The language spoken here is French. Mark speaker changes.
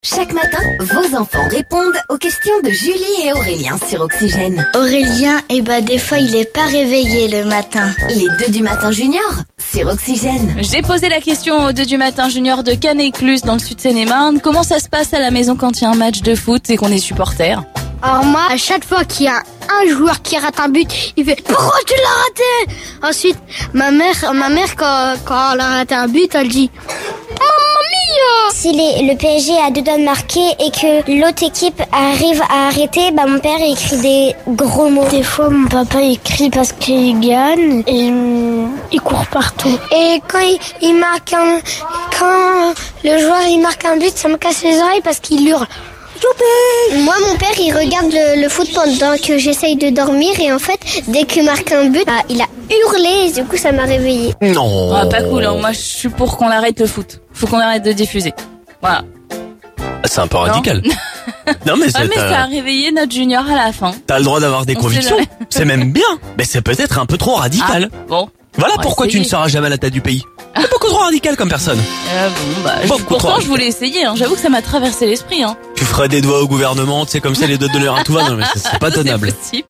Speaker 1: Chaque matin, vos enfants répondent aux questions de Julie et Aurélien sur Oxygène.
Speaker 2: Aurélien, des fois il est pas réveillé le matin.
Speaker 1: Les 2 du matin junior sur Oxygène.
Speaker 3: J'ai posé la question aux 2 du matin junior de Canet-Cluse dans le sud Seine-et-Marne. Comment ça se passe à la maison quand il y a un match de foot et qu'on est supporter?
Speaker 2: Alors moi, à chaque fois qu'il y a un joueur qui rate un but, il fait « Pourquoi tu l'as raté ?» Ensuite, ma mère quand elle a raté un but, elle dit «
Speaker 4: Si le PSG a 2 doigts de marquer et que l'autre équipe arrive à arrêter, mon père écrit des gros mots.
Speaker 2: Des fois, mon papa écrit parce qu'il gagne et il court partout.
Speaker 4: Et quand quand le joueur il marque un but, ça me casse les oreilles parce qu'il hurle. Moi, mon père, il regarde le foot pendant que j'essaye de dormir et en fait, dès qu'il marque un but, il a hurlé et du coup, ça m'a réveillée.
Speaker 5: Non.
Speaker 3: Ah, pas cool, hein. Moi je suis pour qu'on arrête le foot. Faut qu'on arrête de diffuser. Voilà.
Speaker 5: C'est un peu radical. Non mais
Speaker 3: mais ça a réveillé notre junior à la fin.
Speaker 5: t'as le droit d'avoir des convictions. C'est même bien. Mais c'est peut-être un peu trop radical.
Speaker 3: Bon.
Speaker 5: Voilà
Speaker 3: On va
Speaker 5: pourquoi tu ne
Speaker 3: essayer.
Speaker 5: seras jamais à la tête du pays. C'est beaucoup trop radical comme personne. Beaucoup trop
Speaker 3: Pourtant je voulais essayer, hein. J'avoue que ça m'a traversé l'esprit, hein.
Speaker 5: Tu ferais des doigts au gouvernement, tu sais, comme ça les doigts de l'heure à tout va. Non mais c'est pas tenable.
Speaker 3: C'est possible.